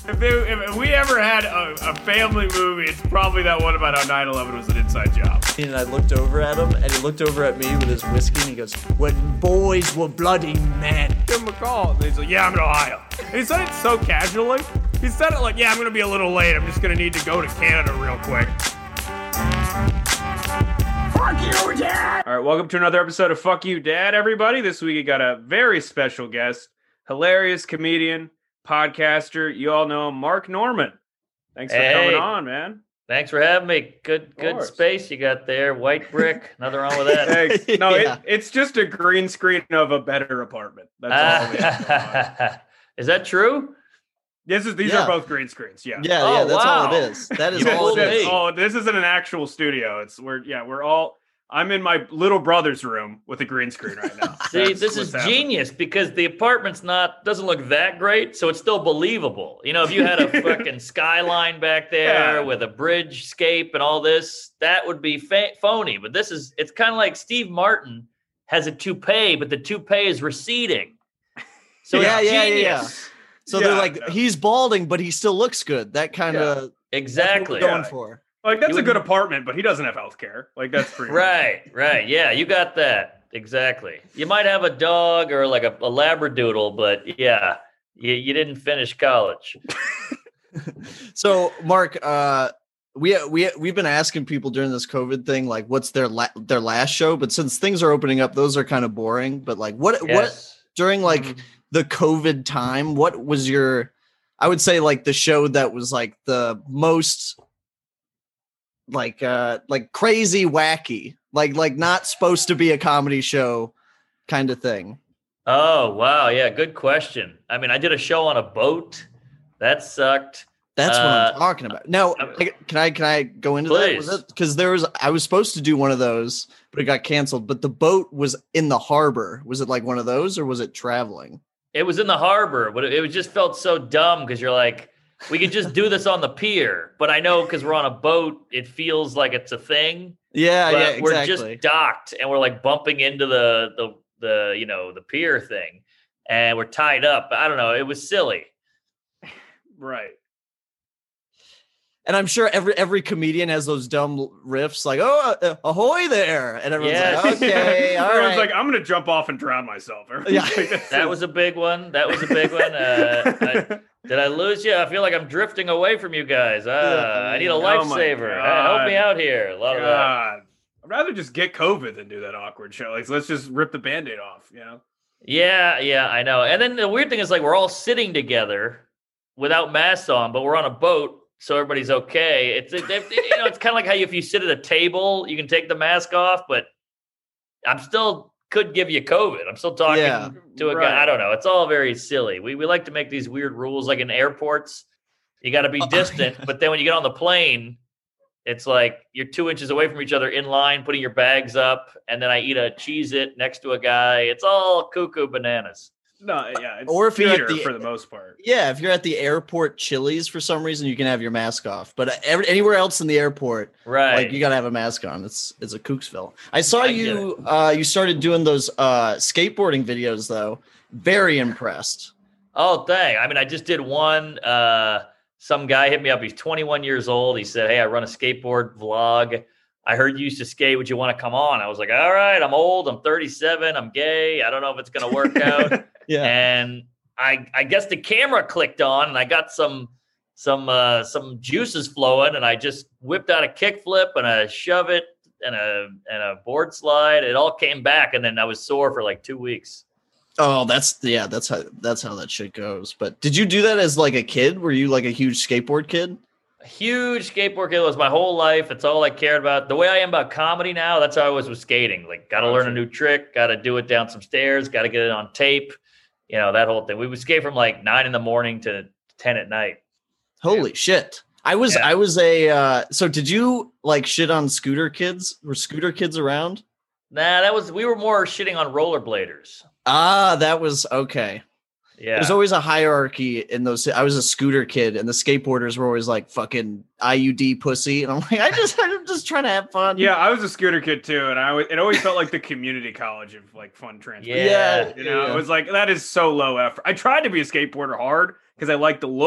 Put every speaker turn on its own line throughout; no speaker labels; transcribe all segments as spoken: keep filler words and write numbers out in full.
If, they, if we ever had a, a family movie, it's probably that one about how nine eleven was an inside job.
And I looked over at him, and he looked over at me with his whiskey, and he goes, "When boys were bloody men."
Give him a call. And he's like, yeah, I'm in Ohio. And he said it so casually. He said it like, yeah, I'm going to be a little late. I'm just going to need to go to Canada real quick. Fuck you, Dad! All right, welcome to another episode of Fuck You, Dad, everybody. This week we got a very special guest, hilarious comedian, podcaster. You all know him, Mark Normand. Thanks for
hey,
coming on, man.
Thanks for having me. Good good space you got there. White brick. Nothing wrong with that.
Thanks. No,
Yeah.
it, it's just a green screen of a better apartment. That's all it is.
Is that true?
This is, these
Yeah.
are both green screens, yeah.
Yeah,
Oh,
yeah, that's
wow.
all it is. That is
Yes,
all it
yes.
is.
Oh, this isn't an actual studio. It's we're yeah, we're all I'm in my little brother's room with a green screen right now.
See,
That's
this
what's
is
happening.
genius because the apartment's not doesn't look that great, so it's still believable. You know, if you had a fucking skyline back there
Yeah.
with a bridge scape and all this, that would be fa- phony. But this is it's kind of like Steve Martin has a toupee, but the toupee is receding. So
Yeah,
it's
yeah, yeah,
genius.
yeah. So
Yeah,
they're like,
no.
he's balding, but he still looks good. That kind of
Exactly.
going
Yeah.
for.
Like that's
You
a good
wouldn't-
apartment, but he doesn't have health care. Like that's pretty
Right, right. Yeah, you got that. Exactly. You might have a dog or like a, a Labradoodle, but yeah, you, you didn't finish college.
So, Mark, uh, we we we've been asking people during this COVID thing, like, what's their la- their last show? But since things are opening up, those are kind of boring. But like, what what
Yes.
during like
Mhm.
the COVID time, what was your? I would say like the show that was like the most like uh like crazy wacky, like like not supposed to be a comedy show kind of thing.
Oh, wow. Yeah, good question. I mean, I did a show on a boat. That sucked.
That's what
Uh,
I'm talking about. Now,
I-
like, can I can I go into
Please.
that? Because there was I was supposed to do one of those, but it got canceled. But the boat was in the harbor. Was it like one of those, or was it traveling?
It was in the harbor, but it, it just felt so dumb because you're like, we could just do this on the pier. But I know because we're on a boat, it feels like it's a thing.
Yeah,
but
yeah,
we're
exactly.
just docked and we're like bumping into the the the you know the pier thing, and we're tied up. I don't know. It was silly.
Right.
And I'm sure every every comedian has those dumb riffs, like "Oh, uh, ahoy there," and everyone's
Yes.
like, "Okay, all
Everyone's
right."
like, I'm gonna jump off and drown myself. Everyone's
Yeah.
like, "This
That
is-
was a big one. That was a big one. Uh, I, did I lose you? I feel like I'm drifting away from you guys. Uh, I need a
Oh my
lifesaver. Uh, help me
God.
out here. A lot of that.
God. I'd rather just get COVID than do that awkward show. Like, let's just rip the Band-Aid off, you know?
Yeah, yeah, I know. And then the weird thing is like we're all sitting together without masks on, but we're on a boat, so everybody's okay. It's it, it- you know, it's kind of like how you, if you sit at a table, you can take the mask off, but I'm still could give you COVID. I'm still talking
Yeah.
to a
Right.
guy. I don't know. It's all very silly. We we like to make these weird rules, like in airports, you got to be
Oh,
distant, but then when you get on the plane, it's like you're two inches away from each other in line, putting your bags up, and then I eat a Cheez-It next to a guy. It's all cuckoo bananas.
No, yeah. It's
Or if you're at
theater
the-
for the most part.
Yeah, if you're at the airport Chili's for some reason, you can have your mask off. But every, anywhere else in the airport,
Right.
like you gotta have a mask on. It's it's a Kooksville. I saw
I get
you. Uh, you started doing those uh, skateboarding videos though. Very impressed.
Oh, dang. I mean, I just did one. Uh, some guy hit me up. He's twenty-one years old. He said, hey, I run a skateboard vlog. I heard you used to skate. Would you want to come on? I was like, all right, I'm old. I'm thirty-seven. I'm gay. I don't know if it's going to work out.
Yeah.
And I, I guess the camera clicked on and I got some, some, uh, some juices flowing, and I just whipped out a kickflip and a shove it and a, and a board slide. It all came back. And then I was sore for like two weeks.
Oh, that's yeah. That's how that's how that shit goes. But did you do that as like a kid? Were you like a huge skateboard kid?
A huge skateboard kid was my whole life. It's all I cared about. The way I am about comedy now, that's how I was with skating. Like, got to learn a new trick, got to do it down some stairs, got to get it on tape. You know, that whole thing. We would skate from like nine in the morning to ten at night.
Holy shit! I was
Yeah.
I was a. Uh, so did you like shit on scooter kids? Were scooter kids around?
Nah, that was, we were more shitting on rollerbladers.
Ah, that was okay.
Yeah.
There's always a hierarchy in those. I was a scooter kid, and the skateboarders were always like fucking I U D pussy, and I'm like, I just, I'm just trying to have fun.
Yeah, I was a scooter kid too, and I always, it always felt like the community college of like fun transport.
Yeah.
You know,
yeah.
it was like that is so low effort. I tried to be a skateboarder hard because I like the look,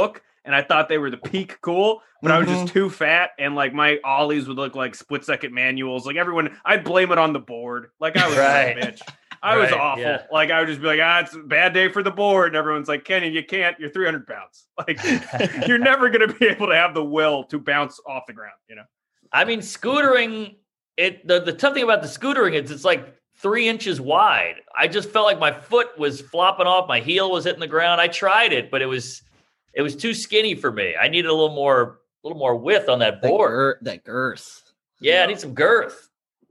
and I thought they were the peak cool, but mm-hmm. I was just too fat, and like my ollies would look like split second manuals. Like everyone, I'd blame it on the board. Like I was right. a bitch. I right, was awful. Yeah. Like I would just be like, ah, it's a bad day for the board. And everyone's like, Kenny, you can't. You're three hundred pounds. Like you're never going to be able to have the will to bounce off the ground. You know.
I mean, scootering. It the, the tough thing about the scootering is it's like three inches wide. I just felt like my foot was flopping off. My heel was hitting the ground. I tried it, but it was it was too skinny for me. I needed a little more a little more width on that board.
That, gir- that girth.
Yeah, I need some girth.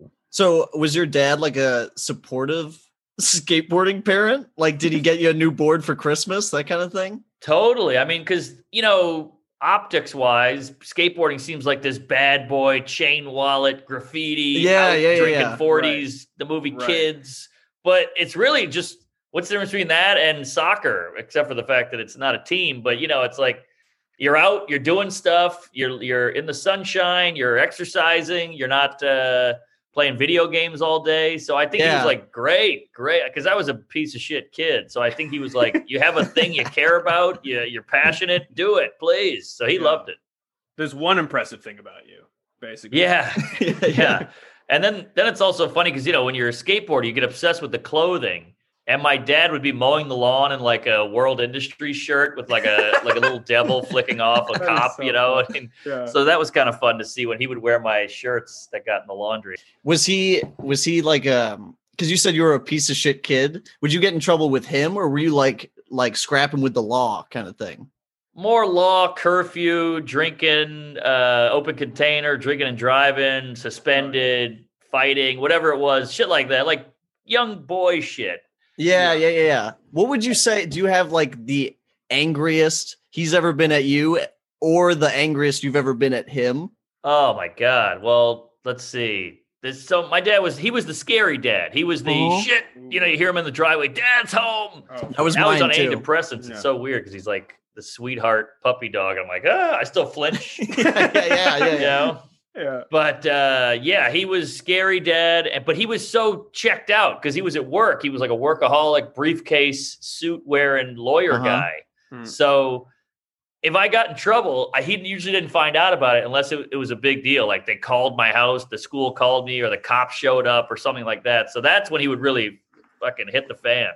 So was your dad like a supportive skateboarding parent? Like, did he get you a new board for Christmas? That kind of thing?
Totally. I mean, because, you know, optics wise, skateboarding seems like this bad boy, chain wallet, graffiti,
yeah, yeah, yeah,
drinking
yeah.
forties, right. the movie right. Kids. But it's really just what's the difference between that and soccer, except for the fact that it's not a team. But, you know, it's like you're out, you're doing stuff, you're you're in the sunshine, you're exercising, you're not uh playing video games all day. So I think yeah. he was like, great, great. Because I was a piece of shit kid. So I think he was like, you have a thing you care about, you, you're passionate, do it, please. So he yeah. loved it.
There's one impressive thing about you, basically.
Yeah. yeah. And then, then it's also funny because, you know, when you're a skateboarder, you get obsessed with the clothing. And my dad would be mowing the lawn in like a World Industries shirt with like a like a little devil flicking off a cop, so you know. I mean, yeah. So that was kind of fun to see when he would wear my shirts that got in the laundry.
Was he was he like um because you said you were a piece of shit kid? Would you get in trouble with him, or were you like like scrapping with the law kind of thing?
More law, curfew, drinking, uh, open container, drinking and driving, suspended, fighting, whatever it was, shit like that, like young boy shit.
Yeah, yeah, yeah, yeah. What would you say? Do you have like the angriest he's ever been at you, or the angriest you've ever been at him?
Oh my God. Well, let's see. This, so my dad was, he was the scary dad. He was the uh-huh. shit, you know, you hear him in the driveway, Dad's home. Oh.
That was
now
mine
he's on
too.
antidepressants.
Yeah.
It's so weird because he's like the sweetheart puppy dog. I'm like, ah, I still flinch.
yeah, yeah, yeah, yeah.
You know?
Yeah.
But uh, yeah, he was scary dad, and but he was so checked out because he was at work. He was like a workaholic, briefcase, suit wearing lawyer
uh-huh.
guy.
Hmm.
So if I got in trouble, I he usually didn't find out about it unless it, it was a big deal. Like they called my house, the school called me, or the cops showed up, or something like that. So that's when he would really fucking hit the fan.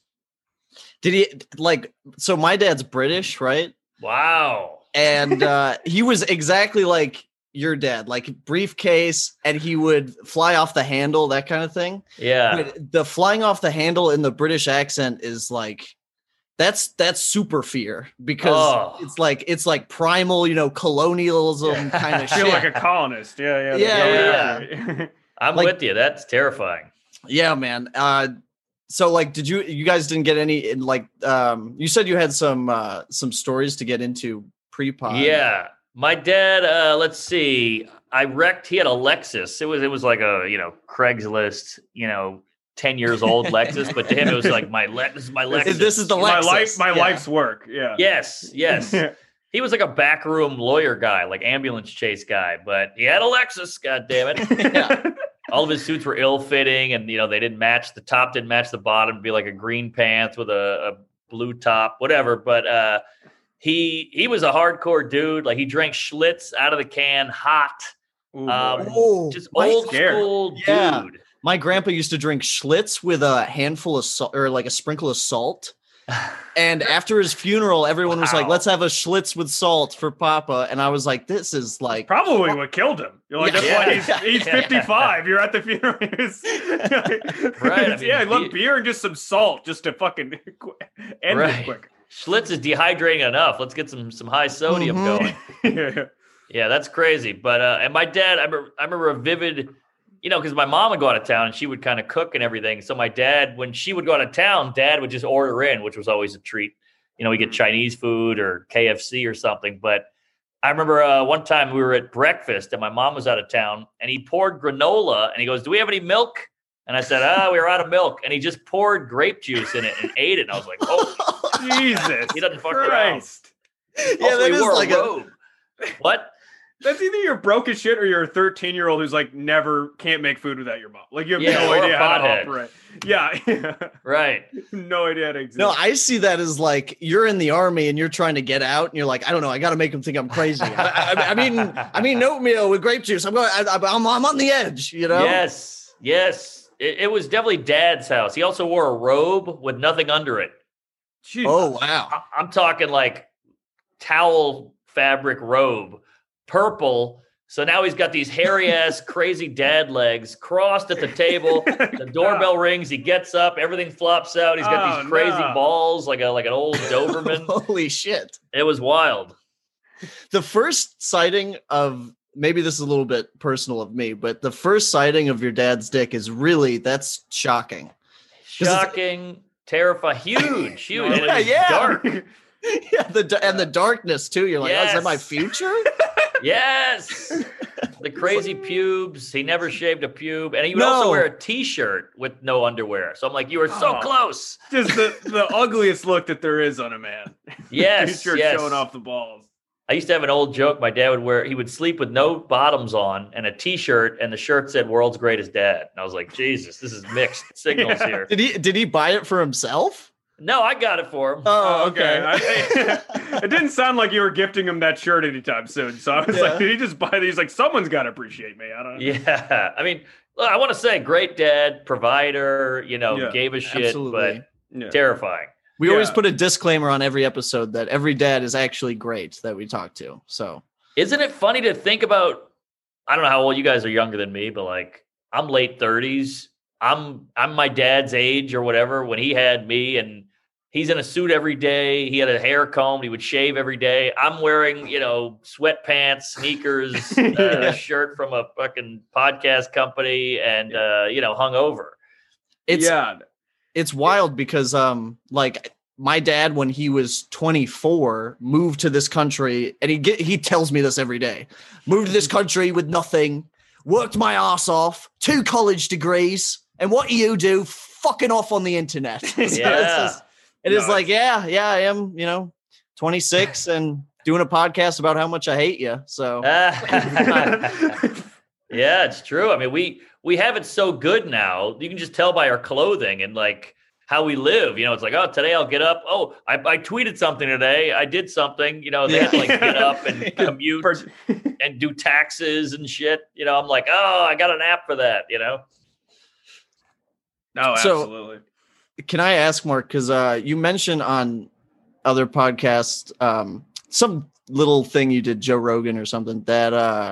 Did he like? So my dad's British, right?
Wow.
And uh, he was exactly like your dad, like briefcase, and he would fly off the handle, that kind of thing.
Yeah.
But the flying off the handle in the British accent is like, that's, that's super fear because
oh.
it's like, it's like primal, you know, colonialism kind of shit.
I feel like a colonist. Yeah. Yeah.
Yeah. yeah,
yeah. I'm
like,
with you. That's terrifying.
Yeah, man. Uh, so like, did you, you guys didn't get any, like, um, you said you had some, uh, some stories to get into pre-pod.
Yeah. My dad, uh, let's see. I wrecked. He had a Lexus. It was it was like a you know Craigslist, you know, ten years old Lexus. But to him, it was like my Le- this is my Lexus.
This is the Lexus.
My life, my
yeah.
life's work. Yeah.
Yes. Yes. He was like a backroom lawyer guy, like ambulance chase guy. But he had a Lexus. God damn it.
yeah.
All of his suits were ill-fitting, and you know they didn't match. The top didn't match the bottom. It'd be like a green pants with a, a blue top, whatever. But uh, He he was a hardcore dude. Like he drank Schlitz out of the can, hot.
Ooh,
um,
oh,
just old
scared.
school
yeah.
dude.
My grandpa used to drink Schlitz with a handful of salt or like a sprinkle of salt. And after his funeral, everyone wow. was like, let's have a Schlitz with salt for Papa. And I was like, this is like
probably what killed him. You're like,
yeah.
that's
yeah.
why he's, he's
Yeah.
fifty-five. You're at the funeral.
Right. I mean,
yeah, I love
he-
beer and just some salt just to fucking end
Right.
it quick.
Schlitz is dehydrating enough. Let's get some some high sodium
Mhm.
going.
yeah.
Yeah, that's crazy. But uh, and my dad, I remember, I remember a vivid, you know, because my mom would go out of town and she would kind of cook and everything. So my dad, when she would go out of town, Dad would just order in, which was always a treat. You know, we get Chinese food or K F C or something. But I remember uh, one time we were at breakfast and my mom was out of town and he poured granola and he goes, "Do we have any milk?" And I said, "Ah, we were out of milk." And he just poured grape juice in it and ate it. And I was like, "Oh,
Jesus,
he doesn't fuck
Christ.
around."
Yeah,
Also,
that
he
is
wore
like
a
a-
robe. What?
That's either you're broke as shit or you're a thirteen year old who's like never can't make food without your mom. Like you have
Yeah,
no
or a
idea how to
pothead.
operate. Yeah.
Right.
No idea how to exist.
No, I see that as like you're in the army and you're trying to get out, and you're like, I don't know, I got to make them think I'm crazy. I, I, I mean, I mean, oatmeal with grape juice. I'm going. I, I'm, I'm on the edge. You know.
Yes. Yes. It, it was definitely Dad's house. He also wore a robe with nothing under it.
Jesus.
Oh wow.
I, I'm talking like towel fabric robe, purple. So now he's got these hairy ass crazy dad legs crossed at the table. The doorbell rings. He gets up. Everything flops out. He's got
Oh,
these crazy
no.
balls like a like an old Doberman.
Holy shit.
It was wild.
The first sighting of maybe this is a little bit personal of me, but the first sighting of your dad's dick is really that's shocking. 'Cause it's-
Shocking, terrifying, huge, huge.
Yeah,
It was
yeah.
dark.
Yeah, the and the darkness too. You're like, oh, is that my
Yes.
future?
Yes. The crazy pubes. He never shaved a pube. And he would
No.
also wear a t-shirt with no underwear. So I'm like, you were so
Oh.
close.
Just the, the ugliest look that there is on a man.
Yes.
T-shirt
yes.
showing off the balls.
I used to have an old joke. My dad would wear, he would sleep with no bottoms on and a t-shirt, and the shirt said world's greatest dad. And I was like, Jesus, this is mixed signals
Yeah.
here.
Did he did he buy it for himself?
No, I got it for him.
Oh,
okay.
okay.
I- it didn't sound like you were gifting him that shirt anytime soon. So I was
Yeah.
like, did he just buy these? Like, someone's got to appreciate me. I don't know.
Yeah. I mean, look, I want to say great dad, provider, you know,
Yeah,
gave a shit,
absolutely.
but
Yeah.
terrifying.
We always
Yeah.
put a disclaimer on every episode that every dad is actually great that we talk to. So
Isn't it funny to think about? I don't know how old you guys are, younger than me, but like I'm late thirties. I'm I'm my dad's age or whatever when he had me, and he's in a suit every day. He had a hair combed. He would shave every day. I'm wearing, you know, sweatpants, sneakers, uh,
Yeah.
a shirt from a fucking podcast company, and uh, you know, hungover.
it's
yeah.
it's wild because um like my dad when he was twenty-four moved to this country, and he get he tells me this every day. Moved to this country with nothing, worked my ass off, two college degrees, and what do you do? Fucking off on the internet. So it's
Yeah.
just- it is
No,
like, yeah, yeah, I am, you know, twenty-six and doing a podcast about how much I hate you. So
Yeah, it's true. I mean, we we have it so good now. You can just tell by our clothing and like how we live. You know, it's like, oh, today I'll get up. Oh, I, I tweeted something today. I did something. You know, they have to like get up and commute
For-
and do taxes and shit. You know, I'm like, oh, I got an app for that. You know.
no,
So-
absolutely.
can I ask, Mark, because uh, you mentioned on other podcasts um, some little thing you did, Joe Rogan or something, that uh,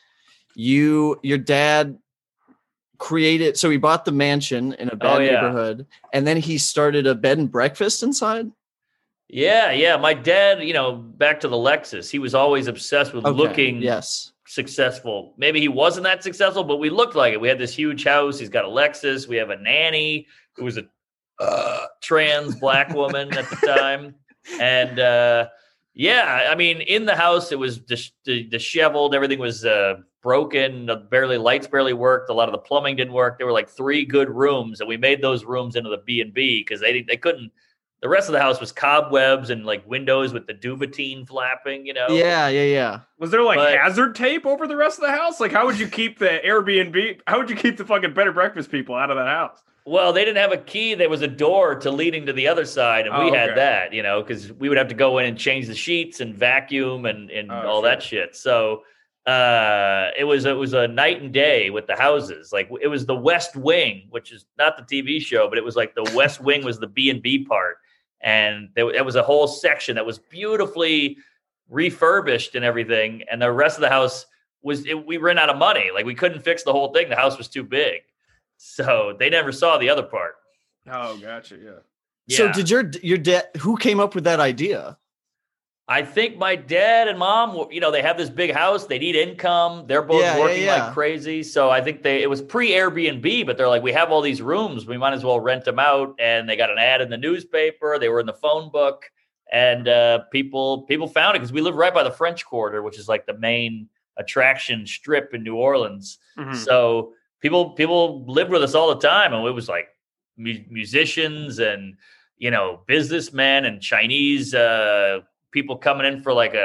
you your dad created. So he bought the mansion in a bad
Oh, yeah.
neighborhood, and then he started a bed and breakfast inside.
Yeah, yeah. My dad, you know, back to the Lexus, he was always obsessed with
Okay,
looking
yes,
successful. Maybe he wasn't that successful, but we looked like it. We had this huge house. He's got a Lexus. We have a nanny who was a uh, trans black woman at the time. And uh, yeah, I mean, in the house, it was dis- disheveled. Everything was uh, broken. The barely lights barely worked. A lot of the plumbing didn't work. There were like three good rooms, and we made those rooms into the B and B because they they couldn't. The rest of the house was cobwebs and like windows with the Dubatine flapping. You know.
yeah, yeah, yeah.
Was there like
But-
hazard tape over the rest of the house? Like, how would you keep the Airbnb? How would you keep the fucking better breakfast people out of that house?
Well, they didn't have a key. There was a door to leading to the other side, and
Oh,
we had
okay.
that, you know, because we would have to go in and change the sheets and vacuum and, and
Oh,
all that shit. So uh, it was it was a night and day with the houses. Like it was the West Wing, which is not the T V show, but it was like the West Wing was the B and B part, and there, there was a whole section that was beautifully refurbished and everything, and the rest of the house was it, we ran out of money. Like we couldn't fix the whole thing. The house was too big. So they never saw the other part.
Oh, gotcha. Yeah.
So
Yeah.
did your your dad? Who came up with that idea?
I think my dad and mom, you know, they have this big house. They need income. They're both
Yeah, yeah,
working
yeah.
like crazy. So I think they it was pre Airbnb, but they're like, we have all these rooms. We might as well rent them out. And they got an ad in the newspaper. They were in the phone book, and uh, people people found it because we live right by the French Quarter, which is like the main attraction strip in New Orleans.
Mhm.
So people people lived with us all the time, and it was like mu- musicians and you know businessmen and Chinese uh, people coming in for like a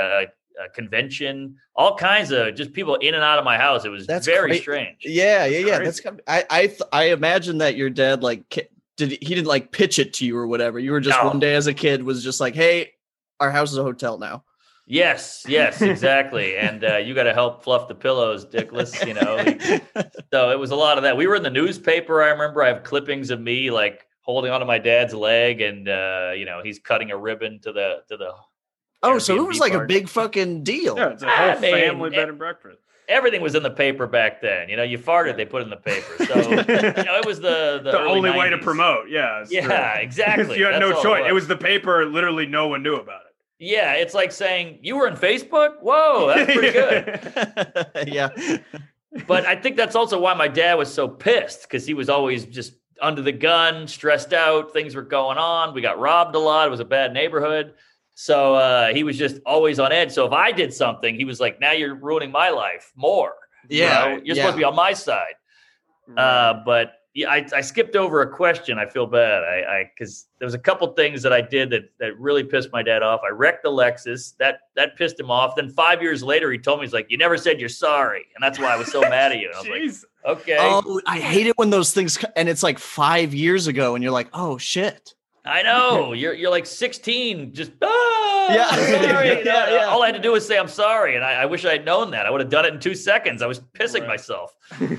a convention, all kinds of just people in and out of my house. It was
That's
very
cra-
strange.
Yeah, yeah, yeah.
Crazy.
That's kind of, I I th- I imagine that your dad like ki- did he didn't like pitch it to you or whatever. You were just
No.
one day as a kid was just like, hey, our house is a hotel now.
Yes, yes, exactly. And uh, you got to help fluff the pillows, Dickless, you know. So it was a lot of that. We were in the newspaper. I remember I have clippings of me like holding onto my dad's leg, and uh, you know, he's cutting a ribbon to the to the.
Oh, so it
Airbnb
was like a
party.
big fucking deal.
Yeah, it's a whole
I mean,
family
it-
bed and breakfast.
Everything was in the paper back then. You know, you farted, they put it in the paper. So you know, it was the the,
The
early
only way to
nineties.
promote. Yeah. it's
Yeah,
true.
exactly.
You had
That's
no
all
choice.
It
It
was.
was the paper. Literally, no one knew about it.
Yeah, it's like saying you were in Facebook. Whoa, that's pretty good.
Yeah.
But I think that's also why my dad was so pissed, because he was always just under the gun, stressed out. Things were going on. We got robbed a lot. It was a bad neighborhood. So uh, he was just always on edge. So if I did something, he was like, now you're ruining my life more. You
Yeah,
know? You're supposed to be on my side. Uh, but yeah, I, I skipped over a question. I feel bad. I, I, cause there was a couple things that I did that, that really pissed my dad off. I wrecked the Lexus. That, that pissed him off. Then five years later, he told me, he's like, you never said you're sorry. And that's why I was so mad at you. And I was
Jeez.
like, okay,
Oh, I hate it when those things co- and it's like five years ago, and you're like, oh shit.
I know you're, you're like sixteen. Just, ah,
Yeah.
I'm sorry.
Yeah,
You know,
yeah.
All I had to do was say, I'm sorry. And I, I wish I had known that. I would have done it in two seconds. I was pissing
Right.
myself.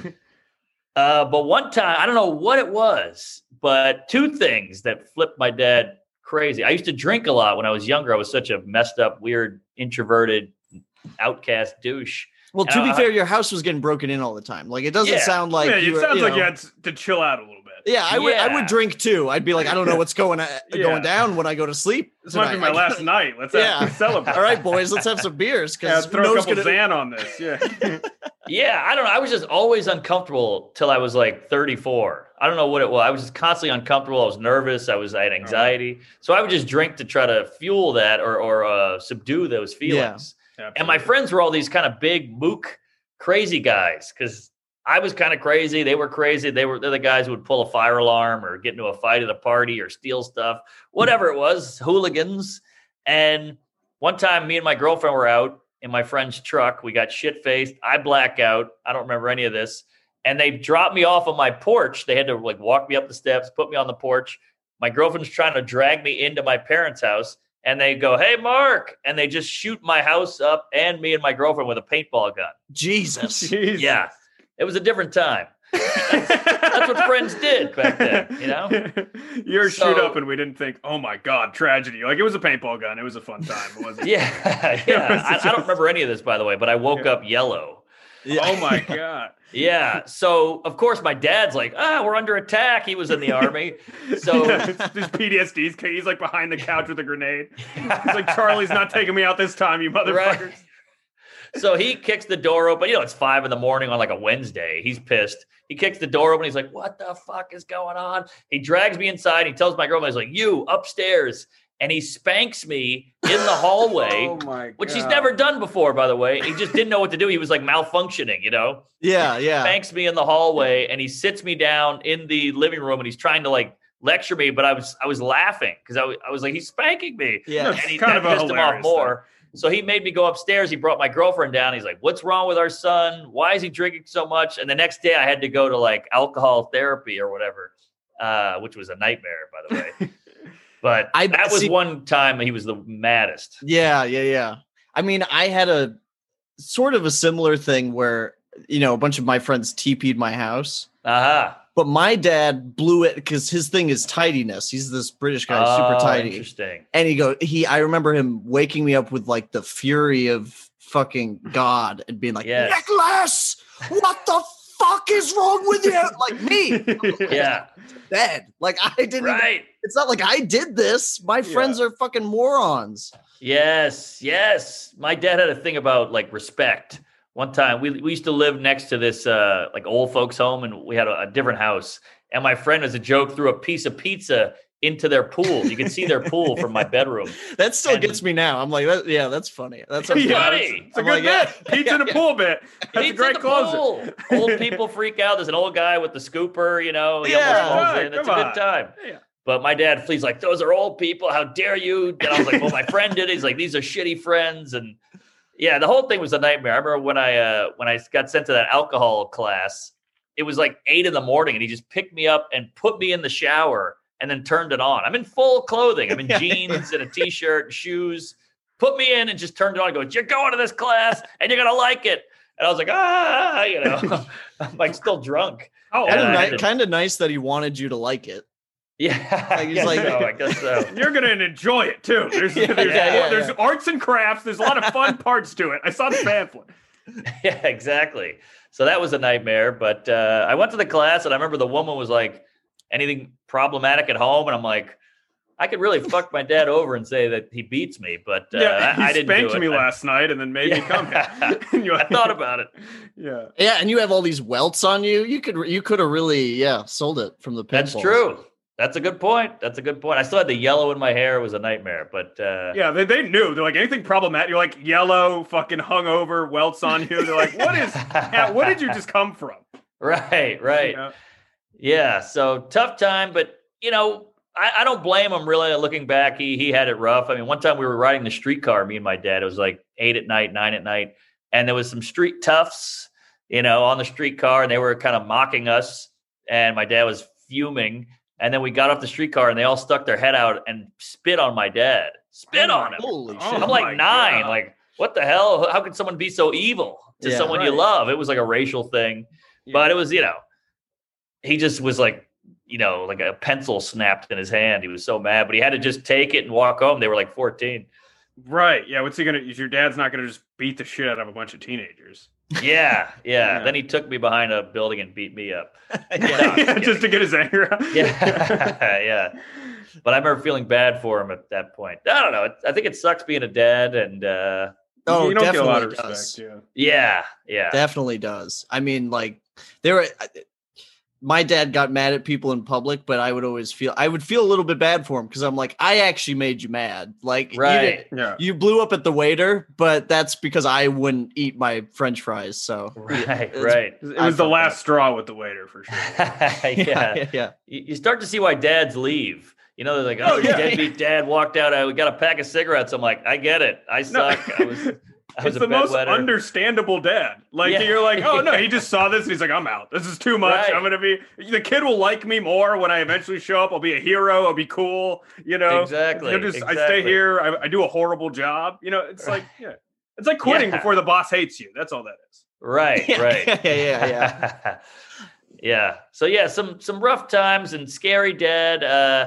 Uh, but one time, I don't know what it was, but two things that flipped my dad crazy. I used to drink a lot when I was younger. I was such a messed up, weird, introverted, outcast douche.
Well, to
Uh,
be fair, your house was getting broken in all the time. Like it doesn't
Yeah.
sound like
yeah,
you
it
were,
sounds
you
like
know-
you had to chill out a little bit.
Yeah, I would. I
Yeah.
would drink too. I'd be like, I don't know what's going on,
Yeah.
going down when I go to sleep.
This might be
tonight.
my
I-
last night. Let's,
Yeah.
have, let's celebrate.
All right, boys, let's have some beers
Yeah,
because
throw a couple Xan on this. Yeah.
Yeah, I don't know. I was just always uncomfortable till I was like thirty-four. I don't know what it was. I was just constantly uncomfortable. I was nervous. I was I had anxiety. So I would just drink to try to fuel that or or uh, subdue those feelings. And my friends were all these kind of big, mook, crazy guys because I was kind of crazy. They were crazy. They were they're the guys who would pull a fire alarm or get into a fight at a party or steal stuff, whatever it was, hooligans. And one time, me and my girlfriend were out in my friend's truck. We got shit faced. I black out. I don't remember any of this. And they dropped me off on my porch. They had to like walk me up the steps, put me on the porch. My girlfriend's trying to drag me into my parents' house. And they go, "Hey, Mark." And they just shoot my house up and me and my girlfriend with a paintball gun.
Jesus.
Jeez.
Yeah. It was a different time. That's, that's what friends did back then, you know?
You're
So-
shoot up and we didn't think, oh my God, tragedy. Like it was a paintball gun. It was a fun time. It wasn't.
Yeah. Yeah. I, I don't remember any of this, by the way, but I woke
Yeah.
up yellow.
Oh my God.
Yeah. So, of course, my dad's like, ah, we're under attack. He was in the army. So,
Yeah, there's P T S D. He's like behind the couch with a grenade. He's like, Charlie's not taking me out this time, you motherfuckers.
Right. So he kicks the door open. You know, it's five in the morning on like a Wednesday. He's pissed. He kicks the door open. He's like, "What the fuck is going on?" He drags me inside. He tells my girlfriend, he's like, "You upstairs." And he spanks me in the hallway,
Oh my God.
which he's never done before, by the way. He just didn't know what to do. He was like malfunctioning, you know?
Yeah, yeah.
Spanks me in the hallway and he sits me down in the living room and he's trying to like lecture me, but I was I was laughing because I was, I was like, he's spanking me.
Yeah.
That's
And he
kind
that
of a
pissed him off
hilarious
more. So he made me go upstairs. He brought my girlfriend down. He's like, "What's wrong with our son? Why is he drinking so much?" And the next day I had to go to like alcohol therapy or whatever, uh, which was a nightmare, by the way. But
I-
that was
see-
one time he was the maddest.
Yeah, yeah, yeah. I mean, I had a sort of a similar thing where, you know, a bunch of my friends T P'd my house,
Aha.
but my dad blew it because his thing is tidiness. He's this British guy,
Oh,
super tidy.
interesting.
And he go, he, I remember him waking me up with like the fury of fucking God and being like,
Yes.
Nicholas, what the fuck is wrong with you? Like me,
Yeah.
dead. Like I didn't, even-
Right.
it's not like I did this. My friends are fucking morons.
Yes, yes. My dad had a thing about like respect. One time we, we used to live next to this uh, like old folks home and we had a, a different house. And my friend, as a joke, threw a piece of pizza into their pool. You can see their pool from my bedroom.
That still
And-
gets me now. I'm like, that, yeah, that's funny. That's
Yeah,
Yeah,
funny.
it's, it's a
I'm
good
like, yeah.
bit. Pizza in a pool bit. That's a
Pizza
great
in the
closer.
pool. Old people freak out. There's an old guy with the scooper, you know. He
Yeah.
almost falls
Right,
in. It's a
come
good
on.
time.
Yeah.
But my dad flees like, "Those are old people. How dare you?" And I was like, "Well, my friend did it." He's like, "These are shitty friends." And Yeah, the whole thing was a nightmare. I remember when I uh, when I got sent to that alcohol class, it was like eight in the morning, and he just picked me up and put me in the shower and then turned it on. I'm in full clothing. I'm in
Yeah,
jeans and a t-shirt and shoes. Put me in and just turned it on and goes, you're going to this class and you're going to like it. And I was like, ah, you know, I'm like still drunk.
Oh,
And,
Kind
uh,
of ni- kind of nice that he wanted you to like it.
Yeah,
Like,
I
he's
guess
like-
so. I guess so.
You're gonna enjoy it too. There's
Yeah,
there's,
yeah, yeah,
there's
yeah.
arts and crafts. There's a lot of fun parts to it. I saw the pamphlet.
Yeah, exactly. So that was a nightmare. But uh, I went to the class and I remember the woman was like, anything problematic at home? And I'm like, I could really fuck my dad over and say that he beats me, but uh,
Yeah, he
I, I didn't
spanked
do it.
me
I-
last night and then made me come here. And you're
I
like-
thought about it.
Yeah.
Yeah, and you have all these welts on you. You could you could have really yeah sold it from the
That's
pinballs.
true. That's a good point. That's a good point. I still had the yellow in my hair. It was a nightmare, but uh,
Yeah, they, they knew. They're like, anything problematic? You're like, yellow, fucking hungover, welts on you. They're like, what is, yeah, what did you just come from?
right, right.
You know?
Yeah. So tough time, but you know, I, I don't blame him really. Looking back, he he had it rough. I mean, one time we were riding the streetcar, me and my dad. It was like eight at night, nine at night, and there was some street toughs, you know, on the streetcar, and they were kind of mocking us. And my dad was fuming. And then we got off the streetcar, and they all stuck their head out and spit on my dad. Spit
Oh
on
my-
him.
Holy
Oh
shit!
I'm like
my
nine.
God.
Like, what the hell? How could someone be so evil to
Yeah.
someone you
Right.
love? It was like a racial thing,
Yeah.
but it was, you know, he just was like, you know, like a pencil snapped in his hand. He was so mad, but he had to just take it and walk home. They were like fourteen.
Right. Yeah. What's he gonna? Your dad's not gonna just beat the shit out of a bunch of teenagers.
Yeah, yeah.
Yeah.
Then he took me behind a building and beat me up.
yeah.
Yeah.
just to get his anger out.
Yeah, yeah. But I remember feeling bad for him at that point. I don't know. I think it sucks being a dad, and uh,
Oh,
you don't get a lot of
definitely
respect.
does.
Yeah.
yeah, yeah.
Definitely does. I mean, like there were. My dad got mad at people in public, but I would always feel I would feel a little bit bad for him because I'm like, I actually made you mad. Like, you
Right.
did-
Yeah.
You blew up at the waiter, but that's because I wouldn't eat my French fries. So
Right,
it's-
right.
It
I
was the
felt
last
bad.
straw with the waiter for sure.
yeah.
yeah, yeah.
You, you start to see why dads leave. You know, they're like, oh,
Oh, yeah.
deadbeat dad walked out. I got a pack of cigarettes. I'm like, I get it. I suck. I was, I was
It's
a
the most
bedwetter.
understandable dad. Like
Yeah.
you're like, oh no, he just saw this and he's like, I'm out. This is too much.
Right.
I'm gonna be the kid will like me more when I eventually show up. I'll be a hero. I'll be cool. You know,
Exactly,
He'll just I stay
exactly.
here. I, I do a horrible job. You know, it's like yeah, it's like quitting
Yeah.
before the boss hates you. That's all that is.
Right,
Yeah,
right.
yeah, yeah, yeah.
Yeah. So yeah, some some rough times and scary dad. Uh,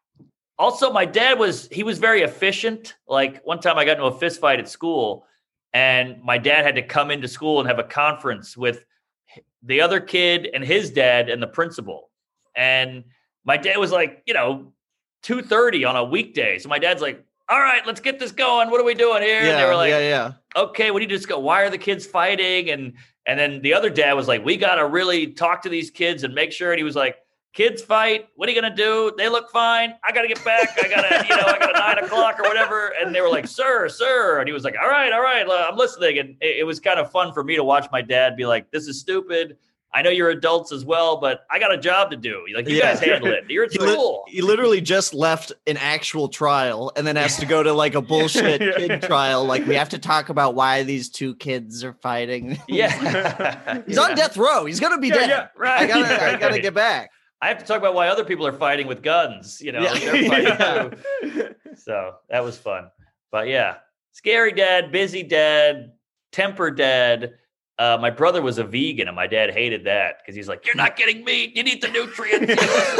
also, my dad was he was very efficient. Like one time, I got into a fist fight at school, and my dad had to come into school and have a conference with the other kid and his dad and the principal. And my dad was like, you know, two thirty on a weekday. So my dad's like, "All right, let's get this going. What are we doing here?" and they
Yeah,
were like,
yeah, yeah.
okay, we need to just go. Why are the kids fighting? And and then the other dad was like, we got to really talk to these kids and make sure. And he was like, kids fight. What are you gonna do? They look fine. I gotta get back. I gotta, you know, I got a nine o'clock or whatever. And they were like, sir, sir. And he was like, all right, all right, uh, I'm listening. And it, it was kind of fun for me to watch my dad be like, this is stupid. I know you're adults as well, but I got a job to do. Like, you
Yeah.
guys handle it. You're at
He, lit-
school.
he literally just left an actual trial and then has to go to like a bullshit
Yeah.
kid trial. Like, we have to talk about why these two kids are fighting.
Yeah.
He's on death row. He's gonna be
Yeah,
dead.
yeah,
right.
I gotta, I gotta
right.
get back.
I have to talk about why other people are fighting with guns. You know,
Yeah.
they're fighting
Yeah.
too. So that was fun. But yeah, scary dad, busy dad, temper dad. Uh, my brother was a vegan, and my dad hated that because he's like, "You're not getting meat. You need the nutrients."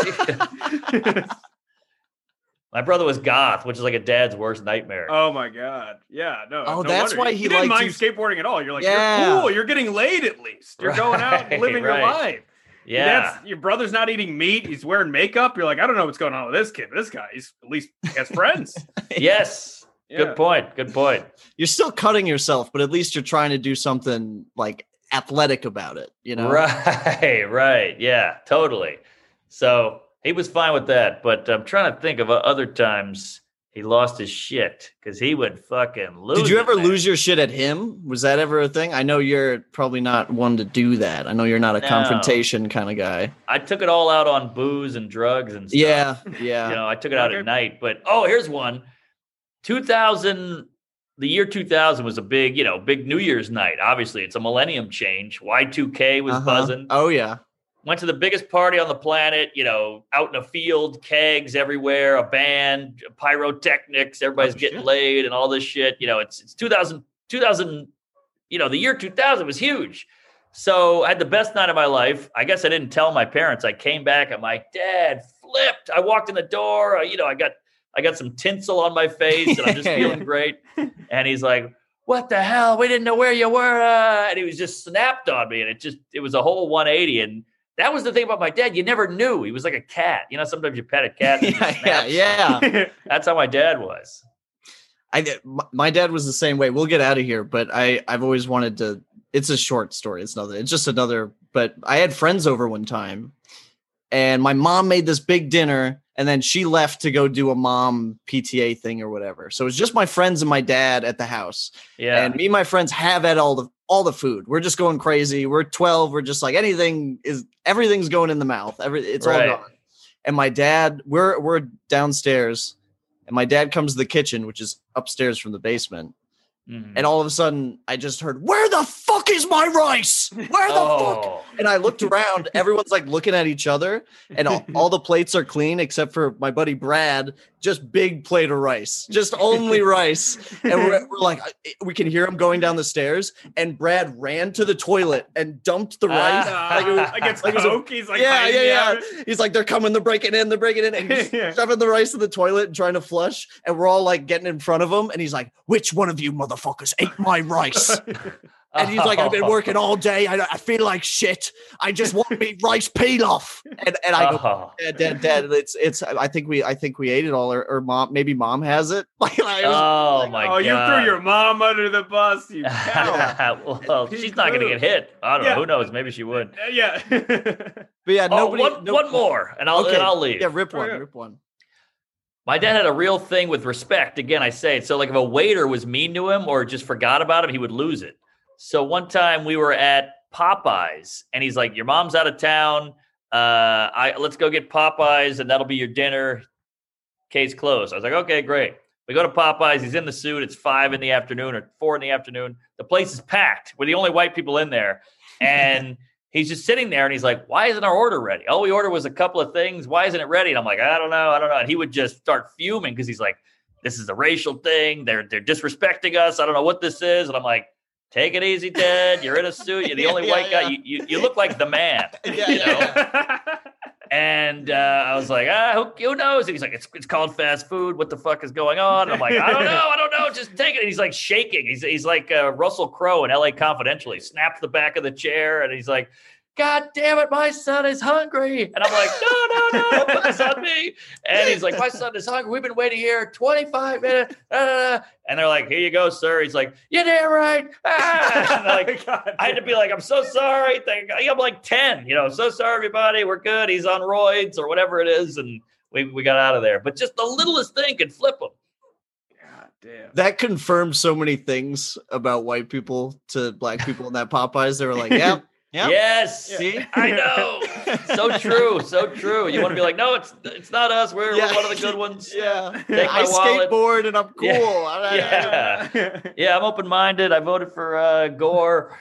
My brother was goth, which is like a dad's worst nightmare.
Oh my god. Yeah. No.
Oh,
no
that's
wonder.
why
You-
he
you didn't
liked
mind
to-
skateboarding at all. You're like,
Yeah.
you're cool. You're getting laid at least. You're going out and
Right,
living your
right.
life.
yeah,
That's, your brother's not eating meat. He's wearing makeup. You're like, I don't know what's going on with this kid. But this guy, he's at least he has friends.
yes.
Yeah.
Good point. Good point.
You're still cutting yourself, but at least you're trying to do something like athletic about it, you know?
Right, right. Yeah, totally. So he was fine with that. But I'm trying to think of other times he lost his shit because he would fucking lose.
Did you
it,
ever
man.
lose your shit at him? Was that ever a thing? I know you're probably not one to do that. I know you're not a
No.
confrontation kind of guy.
I took it all out on booze and drugs and stuff.
Yeah, yeah.
You know, I took it out
Okay.
at night. But oh, here's one. two thousand, the year two thousand was a big, you know, big New Year's night. Obviously, it's a millennium change. Y two K was
Uh-huh.
buzzing.
Oh yeah.
Went to the biggest party on the planet, you know, out in a field, kegs everywhere, a band, pyrotechnics, everybody's
Oh,
getting
shit.
laid and all this shit. You know, it's it's two thousand, two thousand, you know, the year two thousand was huge. So I had the best night of my life. I guess I didn't tell my parents. I came back. I'm like, Dad, flipped. I walked in the door. uh, You know, I got I got some tinsel on my face and I'm just feeling great. And he's like, what the hell? We didn't know where you were. Uh, and he was just snapped on me. And it just, it was a whole one eighty. And that was the thing about my dad. You never knew. He was like a cat. You know, sometimes you pet a cat. And it just
yeah, yeah,
snaps.
yeah.
That's how my dad was.
I my- my dad was the same way. We'll get out of here, but I I've always wanted to. It's a short story. It's nothing. It's just another. But I had friends over one time, and my mom made this big dinner, and then she left to go do a mom P T A thing or whatever. So it was just my friends and my dad at the house.
Yeah.
And me and my friends have had all the all the food. We're just going crazy. We're twelve. We're just like anything is everything's going in the mouth. Every it's
Right.
all gone. And my dad, we're we're downstairs, and my dad comes to the kitchen, which is upstairs from the basement.
Mhm.
And all of a sudden, I just heard, "Where the fuck is my rice? Where the fuck?"
Oh.
And I looked around. Everyone's like looking at each other, and all, all the plates are clean except for my buddy Brad. Just big plate of rice, just only rice. And we're, we're like, we can hear him going down the stairs. And Brad ran to the toilet and dumped the rice.
Ah.
like it was,
I get
like it was a-
Coke. He's like,
yeah,
hiding
yeah,
me
yeah.
out.
He's like, they're coming, they're breaking in, they're breaking in, and he's
Yeah.
shoving the rice in the toilet and trying to flush. And we're all like getting in front of him, and he's like, "Which one of you motherfuckers ate my rice?" And he's like, "I've been working all day. I, I feel like shit. I just want me rice pilaf." And and I go,
Oh.
"Dad, Dad, Dad, it's it's. I think we I think we ate it all, or, or mom, maybe mom has it." Like, I was,
Oh, my
Oh,
God.
you threw your mom under the bus, you cow.
Well,
Pig
she's not going to
move.
get hit. I don't
Yeah.
know. Who knows? Maybe she would.
Uh, yeah.
but yeah,
Oh,
nobody.
one,
no-
one more, and I'll,
Okay,
and I'll leave.
yeah, rip one,
yeah.
rip one.
My dad had a real thing with respect. Again, I say it. So, like, if a waiter was mean to him or just forgot about him, he would lose it. So, one time we were at Popeyes, and he's like, "Your mom's out of town. Uh, I let's go get Popeyes, and that'll be your dinner. Case closed." I was like, "Okay, great." We go to Popeyes. He's in the suit. It's five in the afternoon or four in the afternoon. The place is packed. We're the only white people in there, and he's just sitting there, and he's like, "Why isn't our order ready? All we ordered was a couple of things. Why isn't it ready?" And I'm like, "I don't know. I don't know." And he would just start fuming because he's like, "This is a racial thing. They're they're disrespecting us. I don't know what this is." And I'm like, "Take it easy, Ted. You're in a suit. You're the
Yeah,
only
yeah,
white guy.
yeah.
You, you you look like the man."
Yeah,
you
yeah,
know?
yeah.
And uh, I was like, ah, who, who knows? And he's like, it's, it's called fast food. What the fuck is going on? And I'm like, I don't know. I don't know. Just take it. And he's like shaking. He's, he's like uh, Russell Crowe in L A Confidential. He snaps the back of the chair and he's like, "God damn it, my son is hungry." And I'm like, no, no, no, don't put this on me. And he's like, "My son is hungry. We've been waiting here twenty-five minutes. Uh, and they're like, "Here you go, sir." He's like, "You're damn right." Ah. And they're like,
God
I had to be like, "I'm so sorry." Thank God. I'm like ten, you know, "So sorry, everybody. We're good. He's on roids," or whatever it is. And we, we got out of there. But just the littlest thing could flip him.
God damn.
That confirmed so many things about white people to black people in that Popeyes. They were like, "Yeah, yeah,
Yes.
See?
I know. So true. So true. You want to be like, "No, it's it's not us. We're,
Yeah.
we're one of the good ones."
yeah."
Take my
I
wallet.
skateboard and I'm cool.
Yeah.
I- I-
Yeah. Yeah, I'm open-minded. I voted for uh, Gore.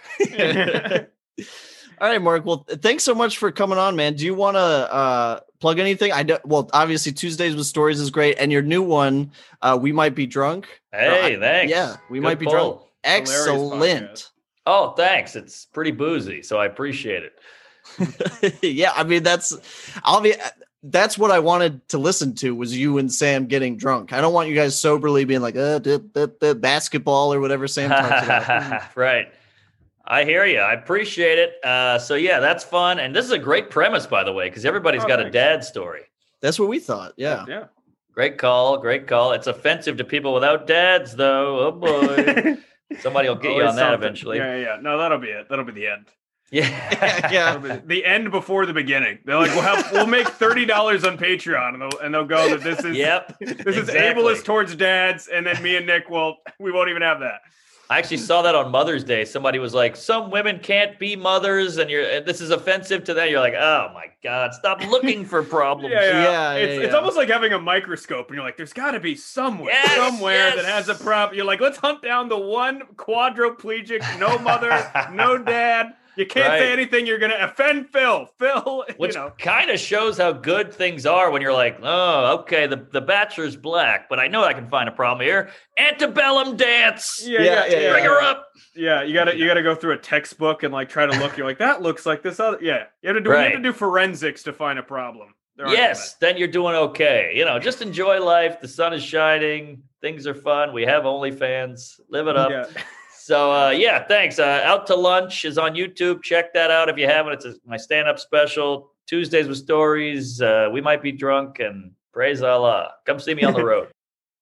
All right, Mark. Well, thanks so much for coming on, man. Do you want to uh, plug anything? I do, well, obviously Tuesdays with Stories is great, and your new one, uh, We Might Be Drunk.
Hey,
I-
thanks.
yeah, We
Good
Might Be
pull.
Drunk.
Hilarious
Excellent.
podcast.
Oh, thanks. It's pretty boozy, so I appreciate it.
Yeah, I mean that's I'll be that's what I wanted to listen to was you and Sam getting drunk. I don't want you guys soberly being like uh d- d- d- basketball or whatever Sam talks about.
Right. I hear you. I appreciate it. Uh, so yeah, that's fun. And this is a great premise, by the way, because everybody's
Oh,
got a
thanks.
dad story.
That's what we thought. Yeah.
Yeah.
Great call. Great call. It's offensive to people without dads, though. Oh boy. Somebody will get you
Always
on that
something.
eventually.
Yeah, yeah, yeah. No, that'll be it. That'll be the end.
Yeah.
Yeah.
That'll be the end before the beginning. They're like, we'll have we'll make thirty dollars on Patreon, and they'll and they'll go that this is
Yep.
this is
Exactly.
ableist towards dads, and then me and Nick will we won't even have that.
I actually saw that on Mother's Day. Somebody was like, some women can't be mothers, and you're and this is offensive to them. You're like, oh my God, stop looking for problems.
Yeah, yeah.
Yeah,
it's,
yeah,
it's
yeah.
almost like having a microscope, and you're like, there's got to be somewhere,
Yes,
somewhere
yes.
that has a problem. You're like, let's hunt down the one quadriplegic, no mother, no dad. You can't
Right.
say anything. You're going to offend Phil. Phil,
Which
you know.
kind of shows how good things are when you're like, oh, okay, the, the bachelor's black, but I know I can find a problem here. Antebellum dance.
Yeah,
Yeah,
yeah,
yeah,
yeah.
Bring her up.
Yeah, you gotta you gotta go through a textbook and like try to look. You're like, that looks like this other. Yeah, you have to do you
Right.
have to do forensics to find a problem. There aren't
Yes, then you're doing okay. You know, just enjoy life. The sun is shining. Things are fun. We have OnlyFans. Live it
that.
up.
Yeah.
So, uh, yeah, thanks. Uh, Out to Lunch is on YouTube. Check that out if you haven't. It's a, my stand-up special. Tuesdays with Stories. Uh, we might be drunk, and praise Allah. Come see me on the road.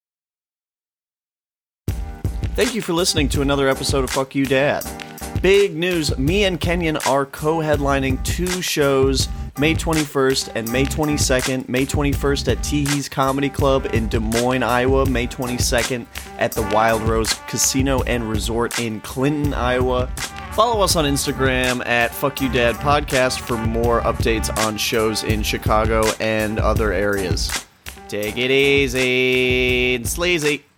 Thank you for listening to another episode of Fuck You Dad. Big news, me and Kenyon are co-headlining two shows, May twenty-first and May twenty-second. May twenty-first at Teehee's Comedy Club in Des Moines, Iowa. May twenty-second at the Wild Rose Casino and Resort in Clinton, Iowa. Follow us on Instagram at Fuck You Dad Podcast for more updates on shows in Chicago and other areas. Take it easy and sleazy.